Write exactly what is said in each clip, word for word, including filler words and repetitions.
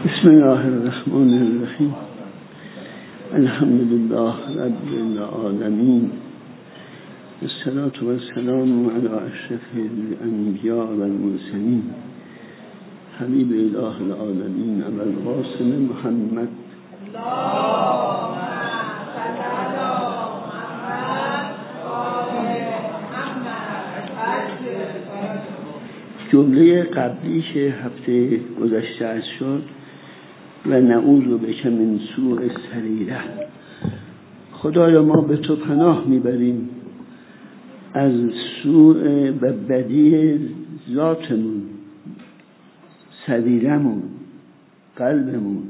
بسم الله الرحمن الرحیم. الحمد لله رب العالمین، الصلاة والسلام علی اشرف الانبیاء والمرسلین، حبیب اله العالمین ابوالقاسم محمد. جمله قبلی که هفته گذشته از شد و نعوذ بک من سوء السریره، خدایا ما به تو پناه میبریم از سوء و بدی ذاتمون، سریرمون، قلبمون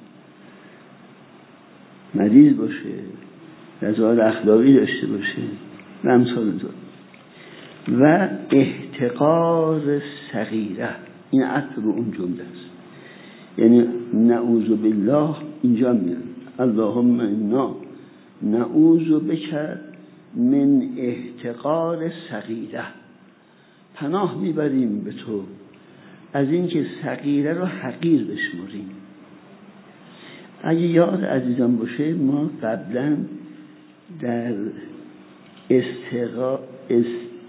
مریض باشه، رذائل اخلاقی داشته باشه و امثال ذلک. و احتقار صغیره، این عطف به اون جمله است، یعنی نعوذ بالله اینجا میاد اللهم انا نعوذ بک من احتقار صغیره، پناه میبریم به تو از اینکه صغیره رو حقیر بشمریم. اگه یاد عزیزان باشه ما قبلا در استقا است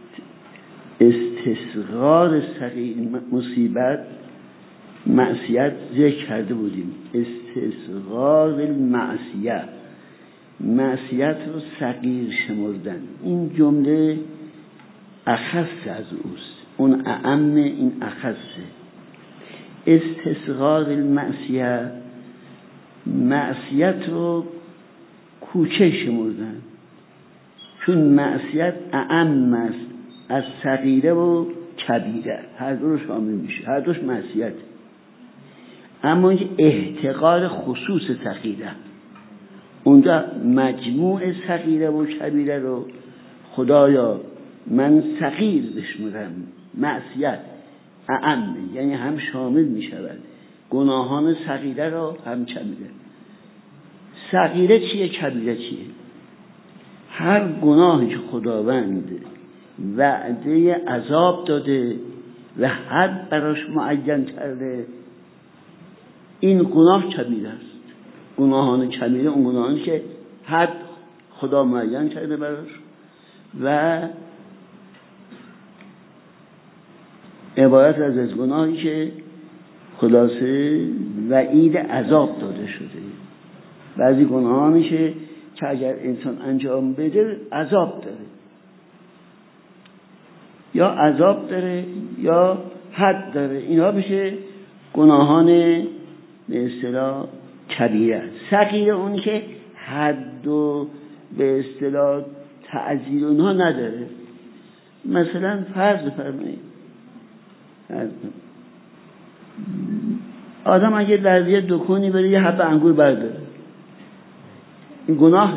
استصغار صغیر مصیبت معصیت ذکر کرده بودیم. استصغار المعصیت، معصیت رو صغیر شمردن. این جمله اخص از اوست، اون اعم، این اخصه. استصغار المعصیت، معصیت رو کوچه شمردن، چون معصیت اعم است از صغیره و کبیره، هر دو رو شامل میشه، هر دوش معصیت. اما این احتقار خصوص صغیره، اونجا مجموع صغیره و کبیره رو خدایا من صغیر بشمرم. معصیت اعم، یعنی هم شامل میشود گناهان صغیره رو هم کبیره. صغیره چیه، کبیره چیه؟ هر گناهی که خداوند وعده عذاب داده و حد براش معین کرده، این گناه کبیره است. گناهان کبیره اون گناهانی که حد خدا معین کرده براش و عبارت از از گناهی که خلاصه وعید عذاب داده شده. بعضی گناهانی که که اگر انسان انجام بده عذاب داره، یا عذاب داره یا حد داره، اینا بشه گناهان به اصطلاح کبیره. صغیره اون که حد و به اصطلاح تعزیر اونها نداره. مثلا فرض بفرمایید آدم اگه در یه دکانی بره یه حب انگور برداره، این گناهه،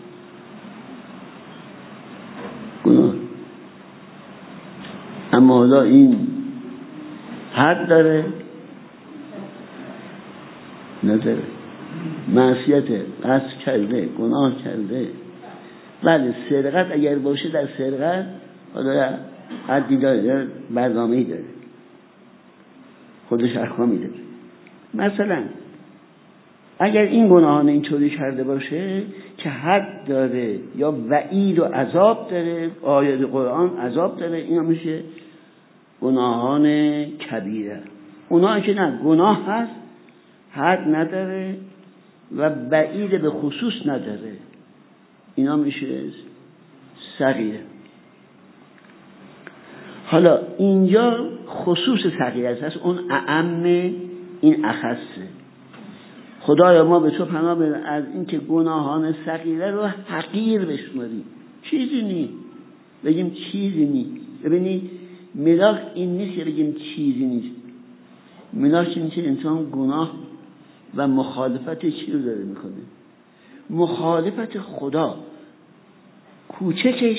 گناه. اما حالا این حد داره نداره، معصیت قصد کرده، گناه کرده. بله سرقت اگر باشه، در سرقت حالا حدی داره، برنامه‌ای داره، خودش احکامی داره. مثلا اگر این گناهان اینطوری کرده باشه که حد داره یا وعید و عذاب داره، آیات قرآن عذاب داره، اینا میشه گناهان کبیره. اونها که نه گناه هست، حد نداره و وعید به خصوص نداره، اینا میشه صغیره. حالا اینجا خصوص صغیره است، اون اعم، این اخصه. خدایا ما به تو پناه ببریم از این که گناهان صغیره رو حقیر بشماریم. چیزی نیست، بگیم چیزی نیست. ببینید ملاک این نیست که بگیم چیزی نیست. ملاک این که انسان گناه و مخالفت چی رو داره میکنه؟ مخالفت خدا. کوچکش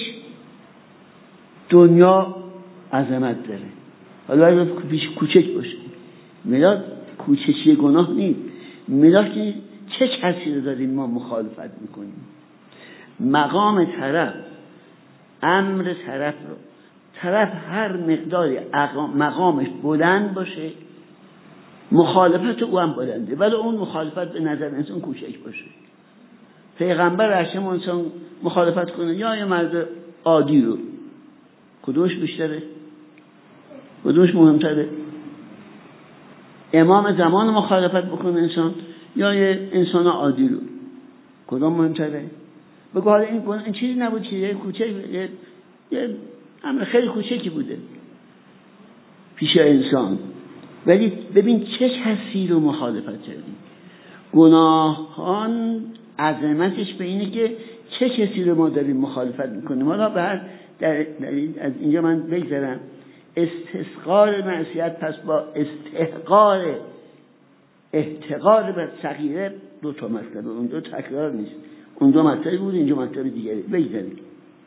دنیا عظمت داره، حالا اگه پیش کوچک باشه، ملاک کوچکی گناه نیست. ملاک چه کسی رو داریم ما مخالفت میکنیم؟ مقام طرف، امر طرف رو، طرف هر مقداری مقامش بلند باشه، مخالفت او هم بلنده، ولی اون مخالفت به نظر انسان کوچک باشه. پیغمبر رحم انسان مخالفت کنه یا یه مرد عادی رو، کدومش بیشتره؟ کدومش مهمتره؟ امام زمان مخالفت بکنه انسان یا یه انسان عادی رو، کدوم مهمتره؟ بگو حالا این این چیزی نبود، چیزی کوچک، یه, یه امر خیلی کوچکی بوده پیش انسان، ولی ببین چه کسی رو مخالفت کردی. گناهان عظمتش به اینه که چه کسی رو ما داریم مخالفت میکنیم. حالا بعد در, در از اینجا من بگذارم استحقار معصیت پس با استحقار احتقار به صغیره دو تا مطلبه، اون دو تکرار نیست، اون دو مطلب بود، اینجا مطلب دیگری. بگذاریم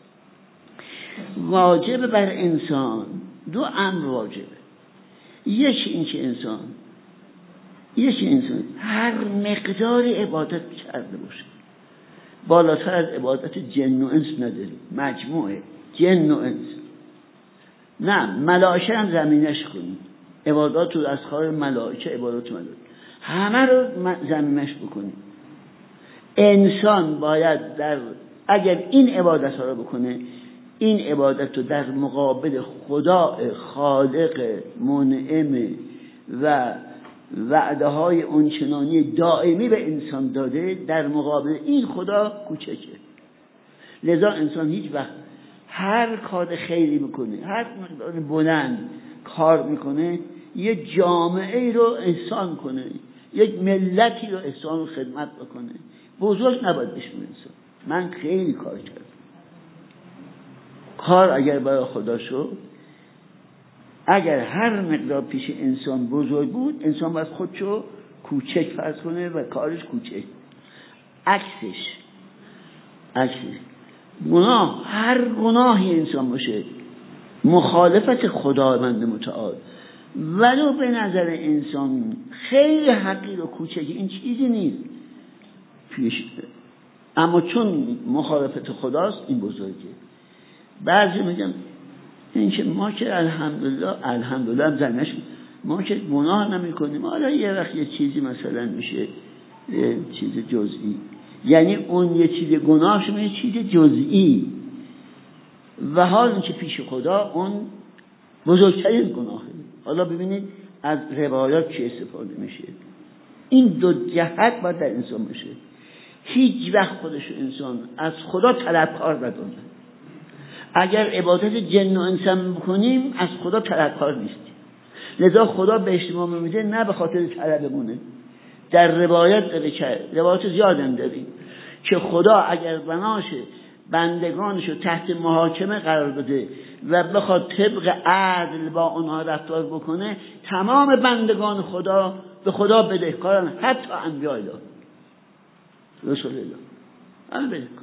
واجب بر انسان دو امر واجبه. یکی این که انسان یکی انسان هر مقدار عبادت کرده باشه، بالاتر از عبادت جن و انس نداریم، مجموعه جن و انس، نه ملائکه هم زمینش کنیم، عبادات رو از خواهر ملائکه، عبادات ملائکه همه رو زمینش بکنیم. انسان باید در اگر این عبادت ها رو بکنه، این عبادت رو در مقابل خدا خالق منعم و وعده های اونچنانی دائمی به انسان داده، در مقابل این خدا کوچکه. لذا انسان هیچ وقت هر کار خیری میکنه، هر مقدار بلند کار میکنه، یه جامعه رو احسان کنه، یک ملتی رو احسان و خدمت بکنه، بزرگ نباید بشونه انسان. من خیلی کار کردم، کار اگر برای خدا شد، اگر هر مقدار پیش انسان بزرگ بود، انسان باید خودشو کوچک فرض کنه و کارش کوچک. عکسش عکسش گناه، هر گناهی انسان باشه مخالفت خداوند متعال ولو به نظر انسان خیلی حقیر و کوچکی، این چیزی نیست پیش، اما چون مخالفت خداست این بزرگه. بعضی میگن این که ما که الحمدلله الحمدلله هم زنش ما که گناه نمی کنیم، حالا یه وقت یه چیزی مثلا میشه یه چیز جزئی، یعنی اون یه چیز گناهش یه چیز جزئی و حال این که پیش خدا اون بزرگترین گناهه. حالا ببینید از روایات چه استفاده میشه. این دو جهت باید در انسان باشه. هیچ وقت خودش انسان از خدا طلبکار ندونه. اگر عبادت جن و انسان بکنیم از خدا طلبکار نیستیم، لذا خدا به اجتماع میده نه به خاطر طلبمونه. در روایت داره که روایت زیاد هم داریم که خدا اگر بناشه بندگانشو تحت محاکمه قرار بده و بخواد طبق عدل با اونها رفتار بکنه، تمام بندگان خدا به خدا بدهکارن، حتی انبیاء الله رسول الله همه بدهکار.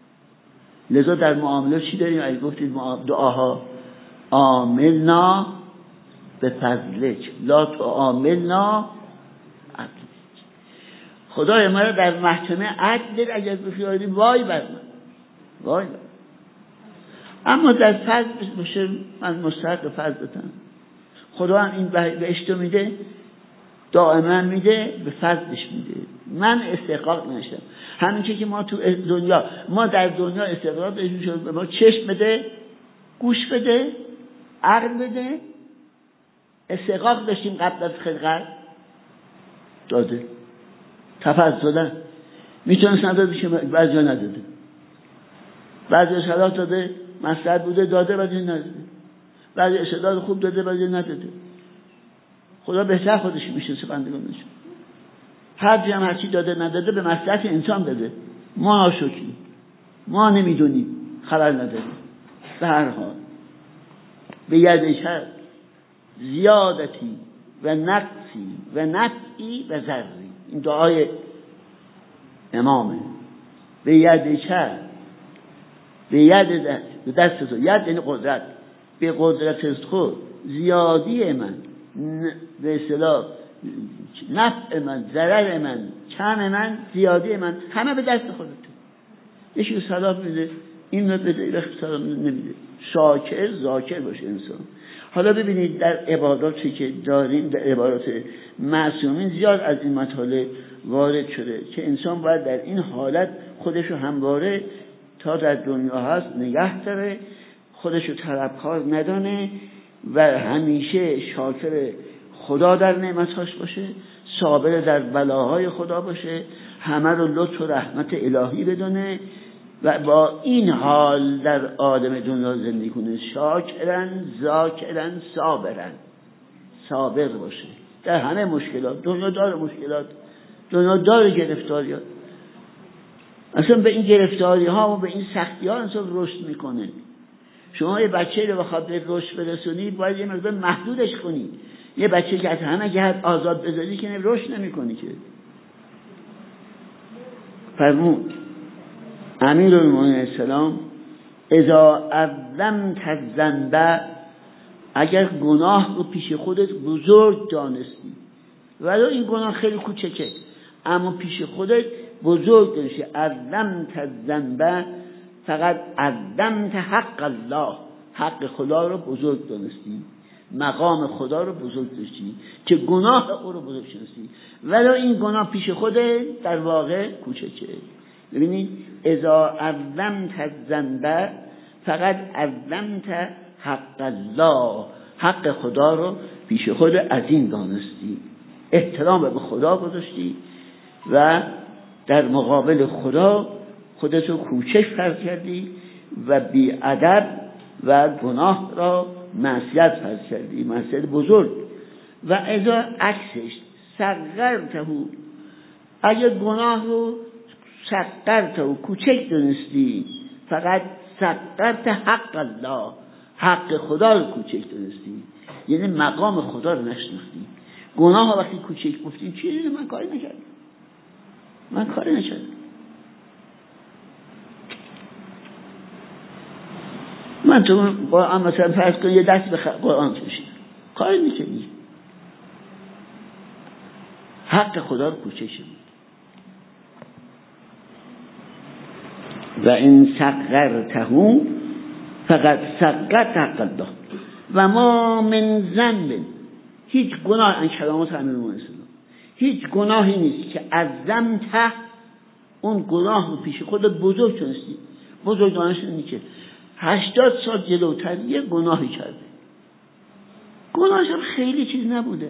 لذا در معامله چی داریم؟ اگه گفتید دعاها عاملنا به فضلک لا تعاملنا عدلک، خدای ما رو در محکمه عدل اگر بخیاری وای بر من، وای بر من. اما در فضل باشه من مستحق فضلتم، خدا هم این بهشت رو میده، دائما میده، به فضلش میده. من استحقاق نشدم. همین که ما تو دنیا ما در دنیا استحقاق داشتیم شد به ما چشم بده، گوش بده، عقل بده، استحقاق داشتیم قبل از خلقت داده. تفضلا میتونست نداده که بعضی ها نداده، بعضی صلاح داده، مصلحت بوده داده، بعضی نداده، بعضی استعداد خوب داده، بعضی نداده. خدا بهتر خودش میشناسه بندگانش. هر جا هم هرچی داده نداده به مصلحت انسان داده. ما ناشکریم، ما نمیدونیم، خبر نداریم. به هر حال به یدش هست زیادتی و نقصی و نفعی و ضری. این دعای امامه. به یدش هست، به ید دست، به دست تو، ید یعنی قدرت، به قدرت خود زیادی من، به اصطلاح نفع من، ضرر من، کم من، زیادی من، همه به دست خودته. یکی سلام میده، این رو بده، وقت سلام نمیده. شاکر ذاکر باشه انسان. حالا ببینید در عباداتی که داریم، در عبادات معصومین زیاد از این مطالب وارد شده که انسان باید در این حالت خودش رو همواره تا در دنیا هست نگه داره، خودش رو طلبکار ندانه و همیشه شاکر خدا در نعمتاش باشه، صابر در بلاهای خدا باشه، همه رو لطف و رحمت الهی بدونه و با این حال در عالم دنیا زندگی کنه، شاکرن ذاکرن صابرن، صابر باشه در همه مشکلات. دنیا داره مشکلات، دنیا داره گرفتاریات، اصلا به این گرفتاری ها و به این سختی ها انسان رشد میکنه. شما یه بچه رو بخواد به رشد برسونی باید یه مقدار محدودش کنی. یه بچه که از همه جهت آزاد بذاری که رشد نمیکنی که. فرمود امیرالمومنین السلام اذا عظمت الذنب، اگر گناه رو پیش خودت بزرگ دانستی ولو این گناه خیلی کوچکه اما پیش خودت بزرگ دانستی، عظمت الذنب فقط عظمت حق الله، حق خدا رو بزرگ دانستی، مقام خدا رو بزرگ داشتی که گناه او رو بزرگ شناسی ولو این گناه پیش خودت در واقع کوچکه. ببینید اذا عظمت الذنب فقط عظمت حق الله، حق خدا رو پیش خود عظیم دانستی، احترام به خدا گذاشتی و در مقابل خدا خودت رو کوچک فرض کردی و بی ادب و گناه را معصیت فرض کردی، معصیت بزرگ. و اذا عکسش صغرته، اگر گناه رو صغرته و کوچک دونستی فقط صغرت حق الله، حق خدا رو کوچک دونستی، یعنی مقام خدا رو نشناختی. گناه ها وقتی کوچک گفتی چیزی من کاری نکردم، من کاری نکردم. من تو قرآن مثلا فرض کن یه دست به قرآن کشیدم، کاری نکردی، حق خدا رو کوچک شد. و این صغرته فقط صغرت حق الله و ما من ذنب، هیچ گناه، این کلمات امیرالمومنین هیچ گناهی نیست که از ذنب اون گناه رو پیش خود بزرگ شناسی. بزرگ دانش اینه که هشتاد سال جلوتر یه گناهی کرده، گناهش هم خیلی چیز نبوده،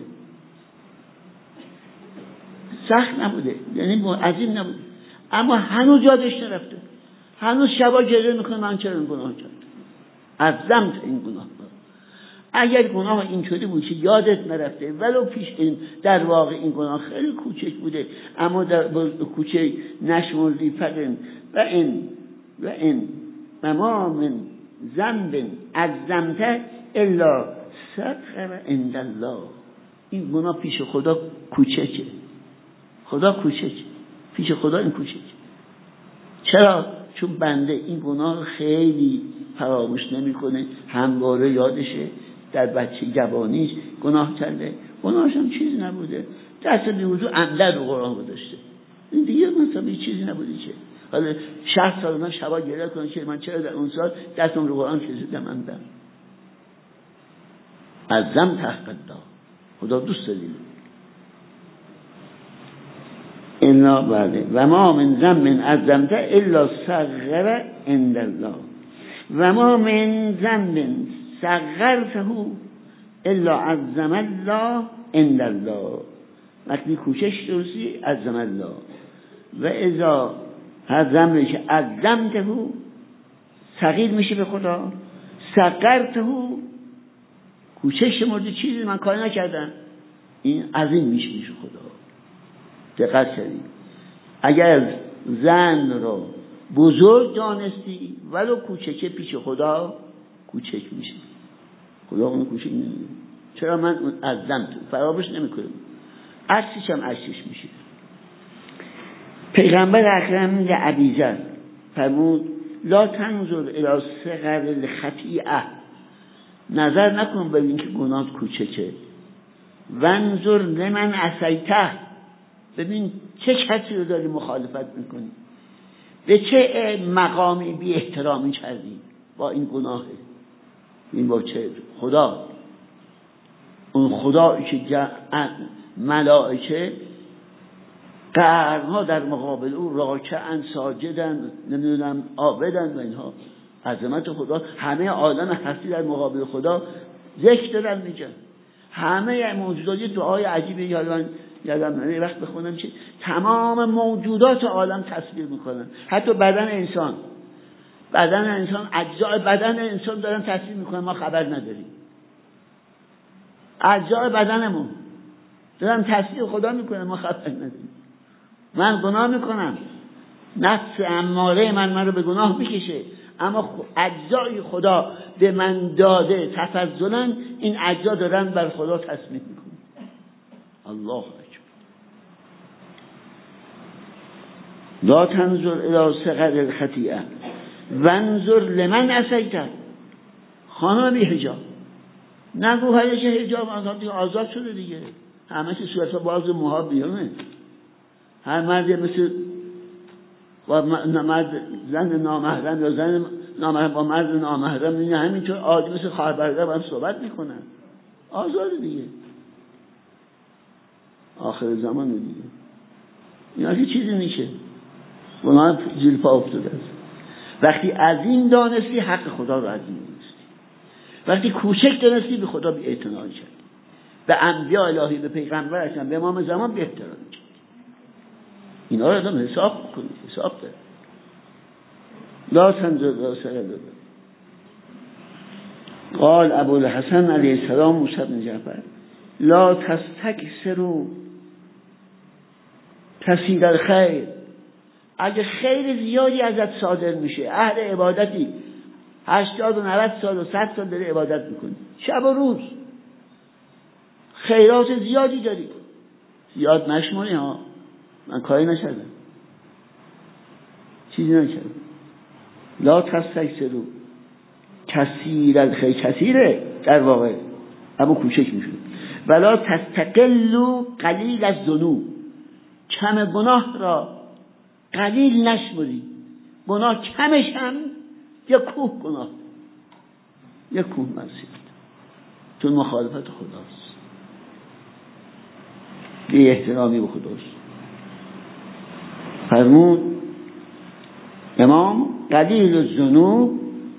سخت نبوده، یعنی عظیم نبوده، اما هنوز یادش نرفته، هنوز شبا گریه میکنه من چرا این گناه کردم، عظمت این گناه. اگر گناه اینطوری بود که یادت نرفته ولو پیش این در واقع این گناه خیلی کوچک بوده اما در کوچک نشمردی، فقط و این و این و ما من ذنب عظمت الا صغر عند الله، این گناه پیش خدا کوچکه، خدا کوچکه، پیش خدا این کوچکه. چرا؟ چون بنده این گناه خیلی فراموش نمیکنه، همواره یادشه، در بچه جوانیش گناه کرده، گناهش هم چیز نبوده، دست بی وضو عمدن رو قرآن گذاشته، این دیگه مثلا یه چیزی نبوده که حالا شصت سال من شبا گریه کنم که من چرا در اون سال دستم رو قرآن کشیدم عمدن. عظم حق الله، خدا دوست داریم. الا بله و ما من ذنب عظمت الا صغر عند الله و ما من ذنب صغرته الا عظم الله عند الله، وقتی کوچش درستی عظم الله و اذا هر ذنبی که عظمته صغیر میشه به خدا، صغرته کوچش مورد چیزی من کاری نکردم، این عظیم میشه میشه خدا. دقت کنید، اگر زن رو بزرگ دانستی ولو کوچکه پیش خدا کوچک میشه، خدا اونو کوچک نمیدونه. چرا من عظمت فراموش نمیکنم، عکسش هم عکسش میشه. پیغمبر اکرم لعبیزر فرمود لا تنظر الی صغر الخطیئه، نظر نکن به اینکه گناه کوچکه، وانظر لمن عصیته، ببین چه کسی رو داری مخالفت میکنی، به چه مقامی بی احترامی کردی با این گناهه، این با چه خدا اون خدایی که ملائکه قرنها در مقابل او راکعن ساجدن نمیدونم عابدن و اینها، عظمت خدا، همه عالم هستی در مقابل خدا ذکر دارن میگن، همه موجودات دعای عجیبی یادم یادم یه وقت بخونم که تمام موجودات عالم تسبیح میکنن، حتی بدن انسان بدن انسان اجزای بدن انسان دارن تسبیح میکنن، ما خبر نداریم. اجزای بدنمون دارن تسبیح خدا میکنن، ما خبر نداریم. من گناه میکنم، نفس اماره من من رو به گناه میکشه، اما اجزای خدا به من داده تفضلا این اجزا دارن بر خدا تسبیح میکنن. الله اکبر. لا تنظر الی صغر الخطیئه وانظر لمن عصیت. خانم بی حجاب نگو هرچه حجاب آزاد شده دیگه، همه چه صورتها باز موها بیرونه، هر مردی مثل با مرد زن نامحرم یا زن نامحرم با مرد نامحرم اینه همینطور عادی مثل خواهر برادر با هم صحبت میکنن، آزاد دیگه، آخر زمان دیگه. اینا که چیزی میشه، گناه زیر پا افتاده است. وقتی عظیم دانستی حق خدا رو عظیم دانستی، وقتی کوچک دانستی به خدا بی اعتنا شد، به انبیاء الهی، به پیغمبر اکرم، به امام زمان بی احترام شد. اینا رو آدم حساب کنید، حساب داره. لا تنظر لا سرد. قال ابو الحسن علیه السلام موسی بن جعفر لا تستکثروا کثیر الخیر. اگه خیر زیادی ازت صادر میشه، اهل عبادتی، هشتاد و نود سال و صد سال داری عبادت میکنی، شب و روز خیرات زیادی داری، زیاد نشماری ها، من کاری نشدم، چیزی نکردم. لا تستکثروا کثیر الخیر، کثیره در واقع اما کوچک میشه. ولا تستقلوا قلیل الذنوب، کم گناه را قلیل نشمری. گناه کمش هم یا کوه گناه یا کوه معصیت، چون مخالفت خداست، بی احترامی به خداست. فرمود امام قلیل الذنوب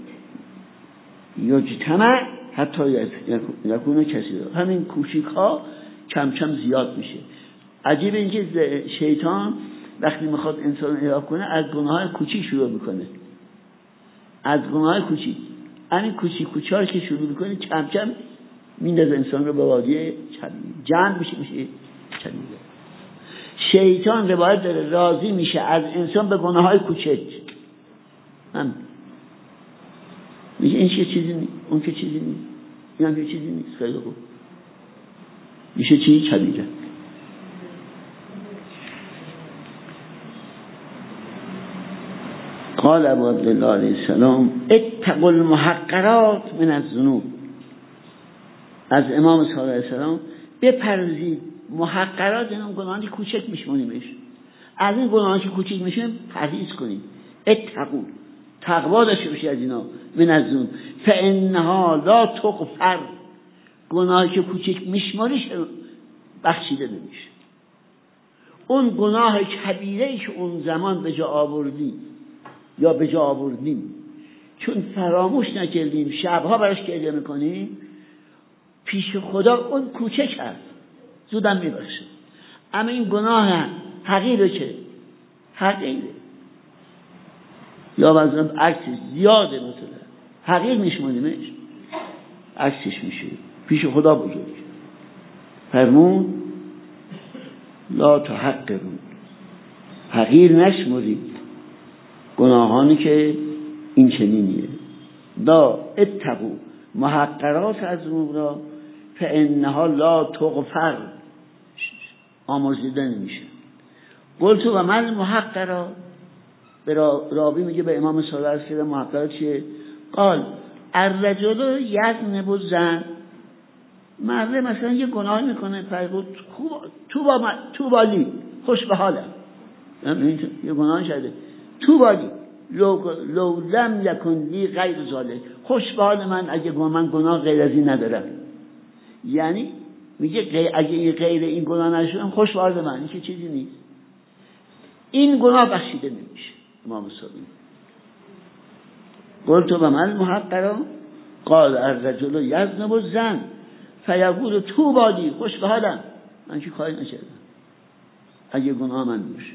یجتمع حتی یکون کثیر. همین کوچیک ها کم کم زیاد میشه. عجیب این که شیطان وقتی میخواد انسان اهلاک کنه از گناههای کوچیک شروع میکنه، از گناههای کوچیک، همین کوچیک کوچار که شروع میکنه کم کم میندازه انسان رو به وادی جمع میشه میشه چنیده. شیطان روایت داره راضی میشه از انسان به گناههای کوچک، هم میگه این چه چیزی نیست، اون که چیزی نیست، این هم که چیزی نیست، خیلی خوب میشه چی؟ کبیره. قال ابو عبدالله علیه السلام اتقوا المحقرات من الذنوب. از امام صلی الله علیه السلام بپرهیزید محقرات، این گناهی کوچک میشمونیمش، از این گناهی که کوچک میشه پرهیز کنید. اتقوا، تقوا داشته باشید از اینا. من الذنوب فانها لا تغفر، گناهی که کوچک میشماریش بخشیده نمیشه. اون گناه کبیره‌ای که اون زمان به جا آوردی یا به جا آوردیم چون فراموش نکردیم، شبها براش گریه میکنیم، پیش خدا اون کوچک هست، زودم میبخشه. اما این گناه حقیره که حقیره یا مثلا عکسش زیاده، مثلا حقیر میشمونیمش، عکسش میشه پیش خدا بزرگ. فرمون لا تحقرون، حقیر نشمرید گناهانی که این چنینیه. لا اتقوا محقرات از ذنوب را فانها لا تغفر، آمرزیده نمیشه. قلت و من محقرات، به راوی میگه به امام صلی الله علیه و آله محقرات چیه؟ قال الرجل یذنب زن، مرده مثلا یه گناه میکنه، فرمود تو با تو بالی خوش به حالم، یه گناه شده تو بالی لو, لو لم یکن لی غیر ذالک، خوش به حال من اگه من گناه غیر از این ندارم. یعنی میگه اگه غیر این گناه نشدم خوش وارد من، این که چیزی نیست. این گناه بخشیده نمیشه. امام صادق قلت و من محقرا قال الرجل یذنب الزن فیقول طوبی خوش به حالم، من که کاری نکردم اگه گناه من باشه.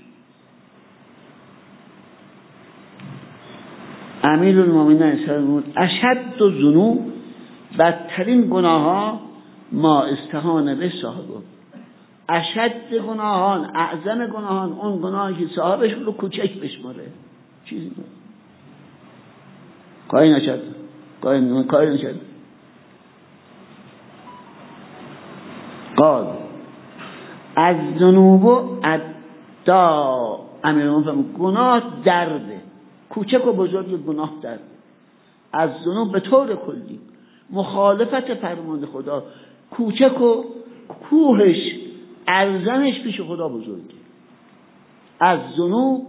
امیر المؤمنین فرمود اشد الذنوب، بدترین گناه ها ما استهان به صاحبه، اشد گناهان، اعظم گناهان اون گناهی که صاحبش رو کوچک بشماره، چیزی نه، کاری نکرد کاری کاری نکرد. قال از ذنوب ادا، امیرون فرمود گناه درده، کوچک و بزرگ گناه درده. از ذنوب به طور کلی مخالفت فرمان خدا، کوچک و کوهش ارزنش پیش خدا بزرگه. از ذنوب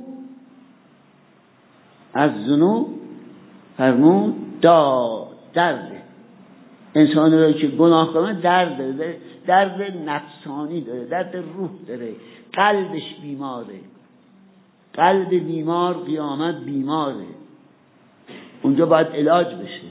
از ذنوب فرمون دا درده، انسانی رو که گناه کنه درد داره، درد نفسانی داره، درد روح داره، قلبش بیماره، قلب بیمار قیامت بیماره، اونجا باید علاج بشه.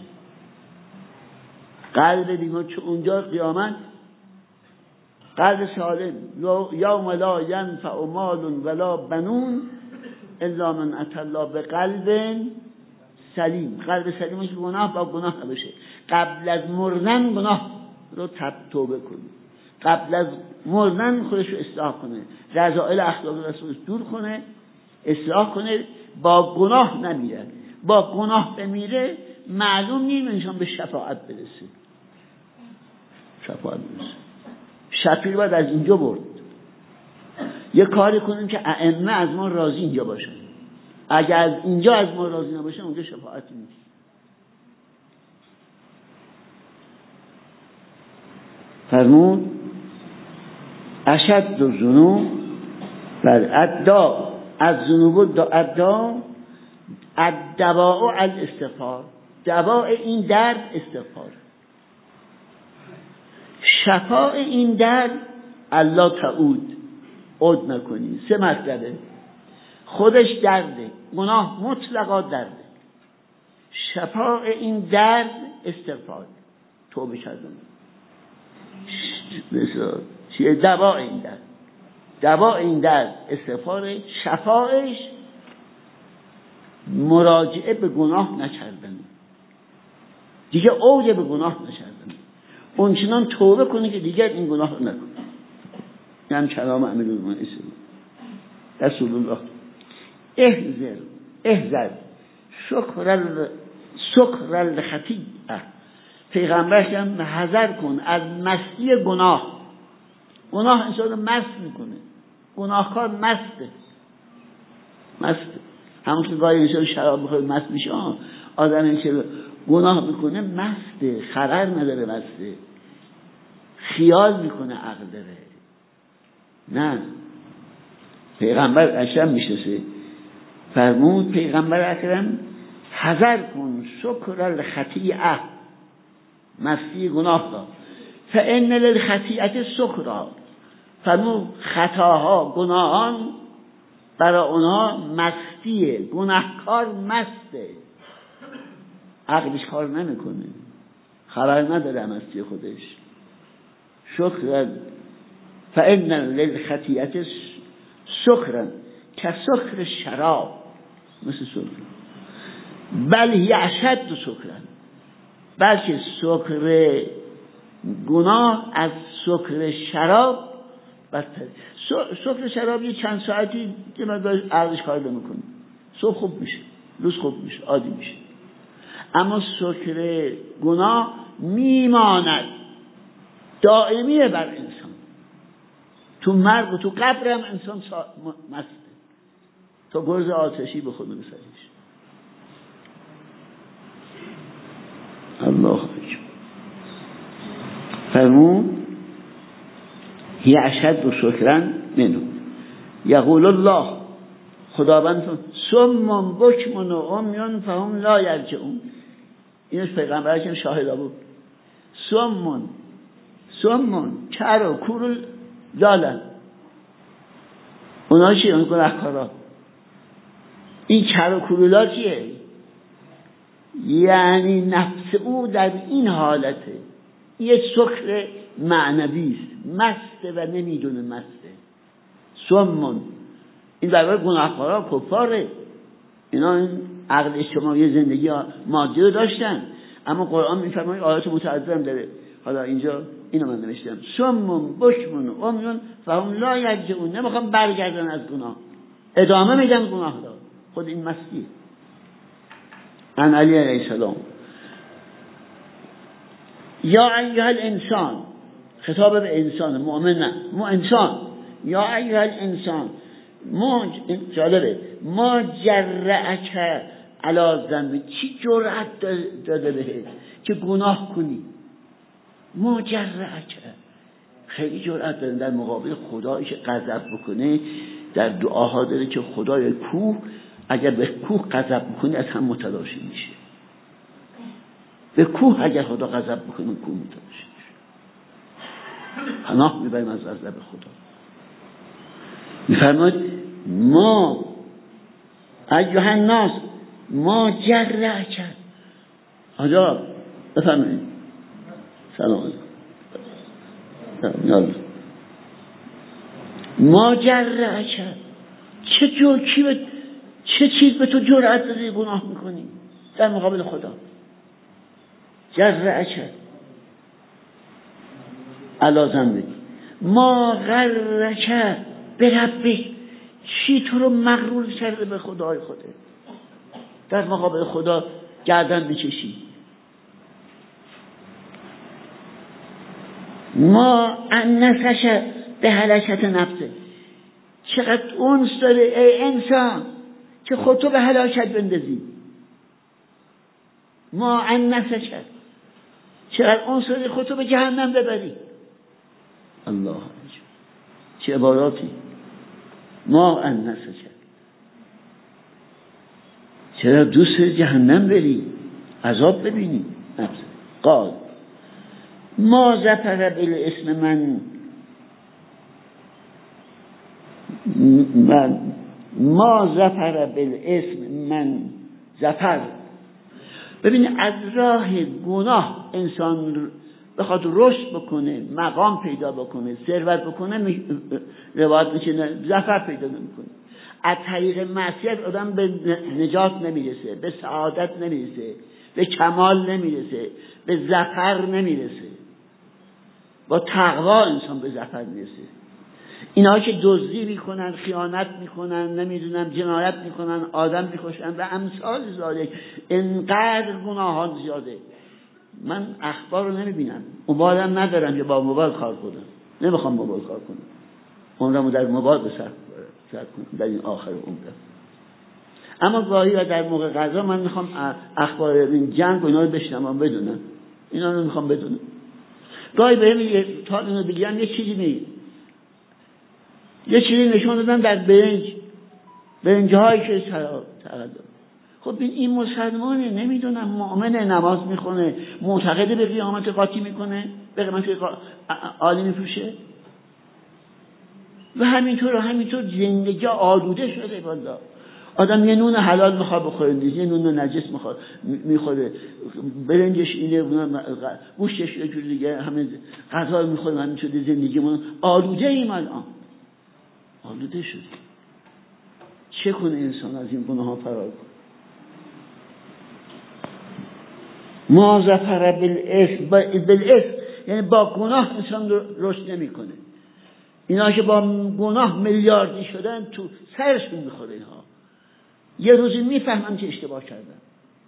قلب بیمار چون اونجا قیامت، قلب سالم یوم لا ینفع مال ولا بنون الا من اتى الله بقلب سلیم. قلب سلیمش گناه با گناه نباشه، قبل از مردن گناه رو تب توبه کنه، قبل از مردن خودش رو اصلاح کنه، رذائل اخلاق رسول دور کنه، اصلاح کنه، با گناه نمیره. با گناه بمیره معلوم نیست انسان به شفاعت برسه. شفاعت برسه شفیع باید از اینجا برد. یه کاری کنیم که ائمه از ما راضی اینجا باشن، اگر از اینجا از ما راضی نباشن اونجا شفاعت نیست. فرمود اشد الذنوب بل ادا، از ذنوب ادا الدواء الاستغفار، دواء این درد استغفار، شفاء این درد الله تعود، عود نکنی. سه مطلبه، خودش درده، گناه مطلقا درده، شفاء این درد استغفار، توبه کردن، چیه دواء این درد، دواء این درد استغفار، شفاءش مراجعه به گناه نکردن، دیگه اوج به گناه نکردن، اونچنان توبه کنی که دیگر این گناه رو نکنی. این هم کلام امیرالمومنین رسول الله. احذر احذر شکر ال شکر الخطیئه، پیغمبر هم حذر کن از مستی گناه. گناه انسان رو مست میکنه، گناهکار مسته مسته همون که گاهی انسان شراب بخوره مست میشه. آدمی که گناه میکنه مسته، خرر نداره، مسته، خیال میکنه، عقل داره. نه، پیغمبر اشرم میشناسه. فرمود پیغمبر اکرم حذر کن شکر الخطیئه، مستی گناه را، فان للخطیئه سکرا. فرمود خطاها، گناهان برای اونها مستیه، گناهکار مسته، عقلش کار نمیکنه، خبر نداره مستی خودش. شکر فان للخطیئه سکرا کسکر شراب، مثل سکر، بل هی اشد سکرا، بلکه سکر گناه از سکر شراب بدتر. سکر شراب یه چند ساعتی که مقدار عقلش کار نمیکنه، صبح خوب میشه، روز خوب میشه، عادی میشه. اما سکر گناه میماند، دائمیه بر انسان، تو مرگ و تو قبر هم انسان مسته، تا گرز آتشی به خود بسریش. الله اکبر. فرمون هی اشد و شکرن منو، یقول الله، خداوند سمم بکمن و عمیان فهم لا یرجعون. اینش پیغمبر که شاهد بود. سمم سمون کر و کور زالن. اونا چیه؟ اون گناهکارا. این کر و کرولا چیه؟ یعنی نفس او در این حالته، یه سکر معنوی است، مسته و نمیدونه مسته. سمون این در واقع گناهکارا کفاره. اینا این عقل اجتماعی زندگی مادی رو داشتن، اما قرآن میفرماید آیات متعدد هم داره. حالا اینجا اینو من نوشتم سمون بکمون عمیون فهم لا یرجعون، نمیخوام برگردن از گناه، ادامه میدن گناه را. خود این مستی. عن علی علیه السلام یا ایها الانسان، خطاب به انسان مؤمن، نه مو انسان. یا ایها الانسان ما جالبه ما جرأک علی ذنب، چی جرأت داده بهت که گناه کنی؟ ما جرأک، خیلی جرأت داره در مقابل خدایی که غضب بکنه. در دعاها داره که خدای کوه، اگر به کوه غضب بکنی از هم متلاشی میشه. به کوه اگر خدا غضب بکنه کوه متلاشی میشه. پناه میبریم از غضب خدا. میفرماید ما ایها الناس ما جرأک. حالا بفرمایید. سلام علیکم. ما جرأک، چه جور کی به چه چیز به تو جرأت داده گناه میکنی در مقابل خدا؟ جرأک علی ذنبک ما غرک بربک، چی تو رو مغرور کرده به خدای خودت؟ در مقابل خدا گردن میکشی. ما انسش به هلاکت نفسه، چقدر اونس داره ای انسان که خودتو به هلاکت بندازی. ما انسش، چقدر اونس داره خودتو به جهنم ببری. الله چه عباراتی. ما انسش، چرا دوست جهنم بری، عذاب ببینی. قال ما ظفر بالاسم من من ما ظفر بالاسم من ظفر. ببین از راه گناه انسان بخواد رشد بکنه، مقام پیدا بکنه، ثروت بکنه، روایت میشه ظفر پیدا نمیکنه. از طریق معصیت آدم به نجات نمیرسه، به سعادت نمیرسه، به کمال نمیرسه، به ظفر نمیرسه. با تقوا انسان به ظفر میرسه. اینا که دزدی میکنن، خیانت میکنن، نمیدونم جنایت میکنن، آدم میکشن و امثال ذالک، انقدر گناهان زیاده. من اخبار رو نمیبینم، موبایلم ندارم که با موبایل کار کنم، نمیخوام موبایل کار کنم، عمرمو در موبایل بسر کنم در این آخر عمرم. اما گاهی و در موقع غذا من میخوام اخبار این جنگ و اینا رو بشنوم، بدونم، اینا رو میخوام بدونم. گاهی بهم یه تا اینو بگم یه چیزی میگه، یه چیزی نشون دادن در برنج برنج‌هایی که تقدم. خب این مسلمانه، نمیدونم، مؤمنه، نماز میخونه، معتقده به قیامت قاطی میکنه، به قیامت عالی میپوشه و همینطور و همینطور زندگی آلوده شده. والله آدم یه نون حلال میخواد بخوره، یه نون نجس میخواد میخوره، برنجش اینه، گوشتش یه جور دیگه، همه غذا میخوره، همینطور زندگیمون آلوده ایم الان، آلوده شده. چه کنه انسان از این گناه ها فرار کنه؟ ما ظفر بالاسم، بالاسم یعنی با گناه انسان رشد نمی کنه. اینا که با گناه میلیاردی شدن تو سرشون میخوره. اینها یه روزی میفهمن که اشتباه کردن.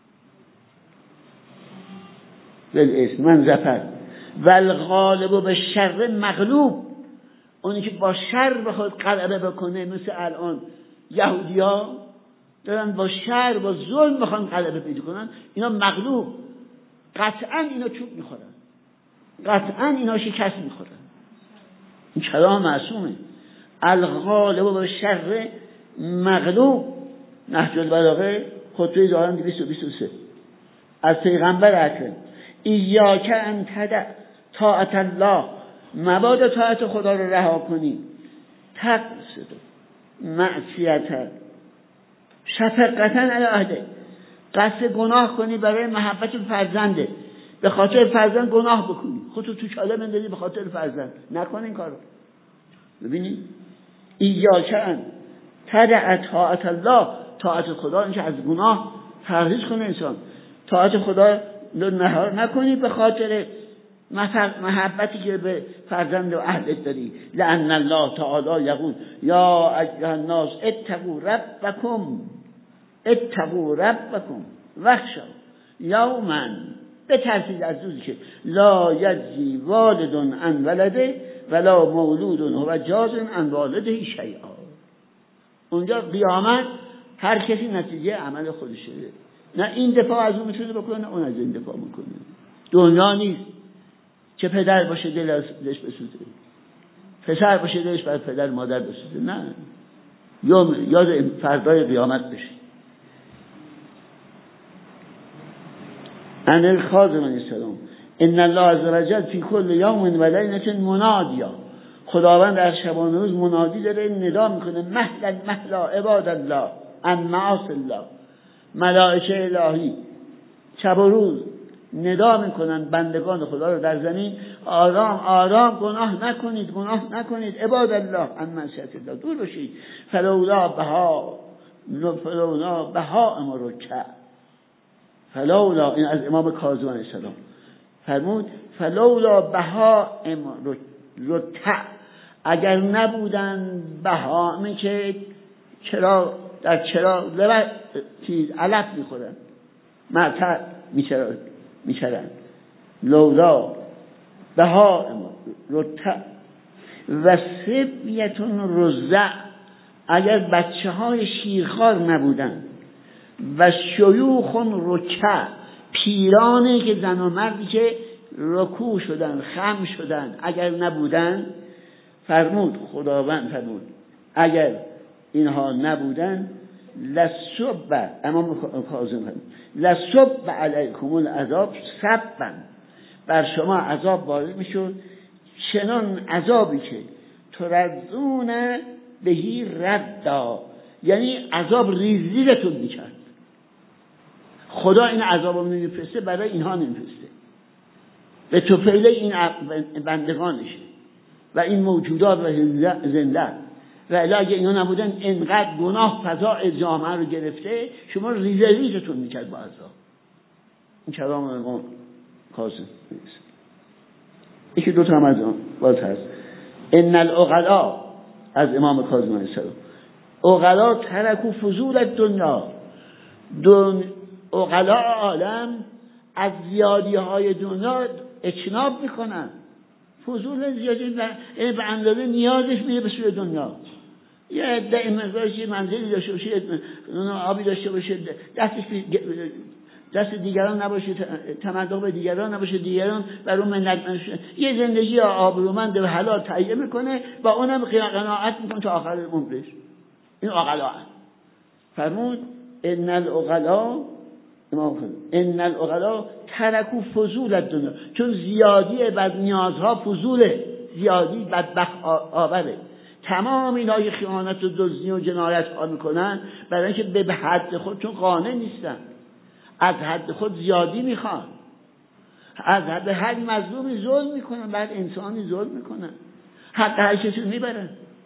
بالاسم من ظفر والغالب به شر مغلوب، اونی که با شر بخواد غلبه بکنه، مثل الان یهودی‌ها دارن با شر با ظلم بخوان غلبه پیدا کنن، اینا مغلوب، قطعا اینا چوب میخورن، قطعا اینا شکست میخورن. این کلام معصومه. الغالب به شر مغلوب، نهج البلاغه خطبه دارن دویست و بیست و سه از پیغمبر اکرم. ایاک ان تدع طاعت الله مبادا طاعت خدا رو رها کنی. تقصد معصیت شفقتا علی اهله، قصد گناه کنی برای محبت فرزنده، به خاطر فرزند گناه بکنی، خودتو تو چاله بندازی به خاطر فرزند، نکن این کارو. ببینید ایاکن تدع طاعت الله، طاعت خدا اینکه از گناه پرهیز کنه انسان، طاعت خدا رو نهار نکنی به خاطر محبتی که به فرزند و اهلت داری. لأن الله تعالی یقول یا ایها الناس اتقوا ربکم اتقوا ربکم واخشوا یوما، بترسید از روزی که لا یجزی والد عن ولده ولا مولود هو جاز عن والده شیئا. اونجا قیامت هر کسی نتیجه عمل خودشه، نه این دفاع از اون میتونه بکنه نه اون از این دفاع میکنه. دنیا نیست چه پدر باشه دلش بسوزه، پسر باشه دلش بر پدر مادر بسوزه، نه، یاد فردای قیامت بشه. ان الخازن السلام ان الله عز وجل فی کل یوم و لیلة منادیا، خداوند در شبانه روز منادی داره، ندا میکنه مهلا مهلا عباد الله ان معاصی الله. ملائکه الهی شب و روز ندا میکنن بندگان خدا رو در زمین آرام آرام گناه نکنید گناه نکنید عباد الله ان معصیت الله دور بشید. فلولا بها فلولا بها امرک، فلولا این از امام کاظم علیه السلام فرمود فلولا بها امرک، اگر نبودن بهامی که چرا در چرا لبه چیز علف میخورن معتر میچرن میچرن لولا بها رتع و سبیتون رزع، اگر بچه های شیرخوار نبودن و شیوخون رکع، پیرانی که زن و مردی که رکوع شدن خم شدن اگر نبودن، فرمود خداوند فرمود اگر اینها نبودن لصب امام کاظم فرمود لصب علیکم العذاب صبا، بر شما عذاب وارد میشد چنان عذابی که ترزون بهی ردا، یعنی عذاب ریزیرتون میکرد. خدا این عذاب رو نمیفرسته برای اینها نمیفرسته، به توفیل این بندگانشه و این موجودات و زنده. و الا اگه اینا نبودن انقدر گناه فضا جامعه رو گرفته شما ریزه ریزتون میکرد با عذاب. این کلام امام کاظم نیست. یکی دو تا هم از آن باز هست. ان العقلاء از امام کاظم علیه السلام، عقلاء ترکوا فضول الدنیا، دن عقلاء عالم از زیادی های دنیا اجتناب میکنن. فضول زیادی به اندازه نیازش میره به سوی دنیا. یه عده مقدارش یه منزلی داشته باشه، آبی داشته باشه، دستش دست دیگران نباشه، تمدق به دیگران نباشه، دیگران بر اون منت نشه، یه زندگی آبرومند و حلال تهیه میکنه و اونم قناعت میکنه تا آخر عمرش. این عقلاء. فرمود ان العقلاء ان العقلاء ترکوا فضول الدنیا، چون زیادی بد نیازها فضوله، زیادی بدبخت آوره. تمام اینا که خیانت و دزدی و جنایت ها میکنن برای اینکه به حد خودشون قانع نیستن، از حد خود زیادی میخوان، از حد هر مظلومی ظلم میکنن، بعد انسانی ظلم میکنن، حق هر کسی میبرن.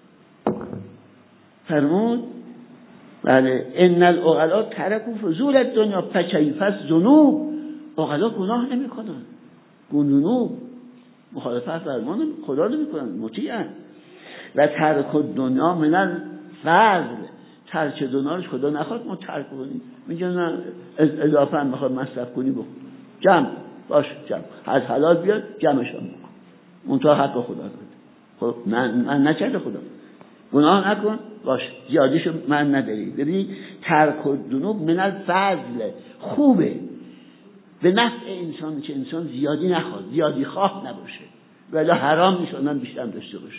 فرمود بله ان العقلاء ترکوا فضول الدنیا فکیف الذنوب، عقلاء گناه نمیکنن، گناه مخالفت فرمان خدا نمیکنن، مطیعن. و ترک دنیا من الفضل، ترک دنیا رو خدا نخواد ما ترک کنیم، میگه نه اضافه هم بخواد مصرف کنی بخور، جمع باش جمع از حلال بیاد جمعشان بکن، منتها حق خدا داد. خب من, من نکرده خدا، گناه نکن باش زیادیشو من نداری. ببینید ترک الذنوب من الفضل خوبه به نفع انسان که انسان زیادی نخواد، زیادی خواه نباشه، ولی حرام نیست من بیشتر داشته باشه.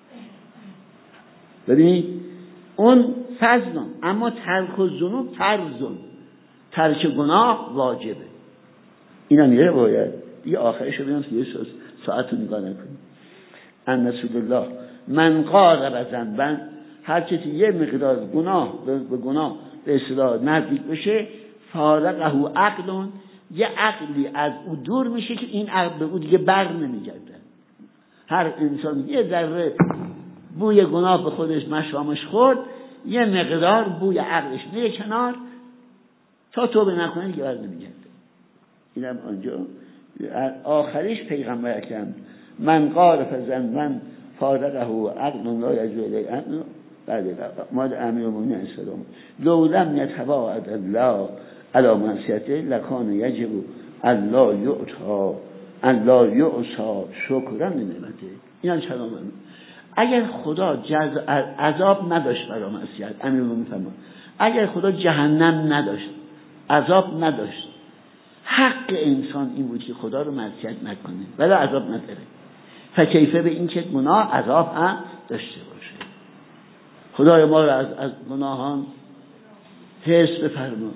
ببینید اون فضلن، اما ترک الذنوب فرضن، ترک گناه واجبه. اینا میره باید دیگه آخرش رو ببینم یه ساعت رو نگاه نکنیم. ان رسول الله من قارب ذنبا، هر کسی یه مقدار گناه به گناه به اصطلاح نزدیک بشه، فارقه عقل، یه عقلی از او دور میشه که این عقل به او دیگه بر نمیگرده. هر انسان یه ذره بوی گناه به خودش مشامش خورد، یه مقدار بوی عقلش میره کنار، تا توبه نکنه دیگه بر نمیگرده. اینم آنجا آخریش پیغمبر اکرم من قارف ذنبا فارقه عقل لا یجوز الیه عقل بعد ماد امیر المؤمنین السلام لو لم یتباعد الله علی معصیته لکان یجب الله یعطا الله یعصا شکرا لنعمته. اینا کلام من. اگر خدا جز... عذاب نداشت برای معصیت، امیر المؤمنین فرمان اگر خدا جهنم نداشت، عذاب نداشت، حق انسان این بود که خدا رو معصیت نکنه ولی عذاب نداره. فکیفه به این که گناه عذاب هم داشته باشه. خدای ما رو از, از گناهان حفظ بفرما،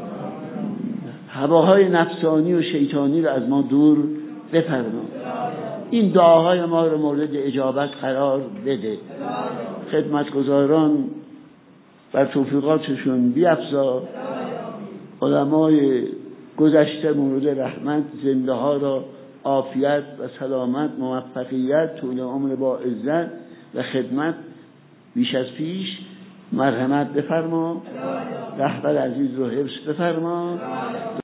هواهای نفسانی و شیطانی رو از ما دور بفرما، این دعاهای ما رو مورد اجابت قرار بده، خدمتگزاران بر توفیقاتشون بیفزا، علمای گذشته مورد رحمت، زنده ها را عافیت و سلامت، موفقیت، طول عمر با عزت و خدمت بیش از پیش مرحمت بفرما، رهبر عزیز رو حفظ بفرما.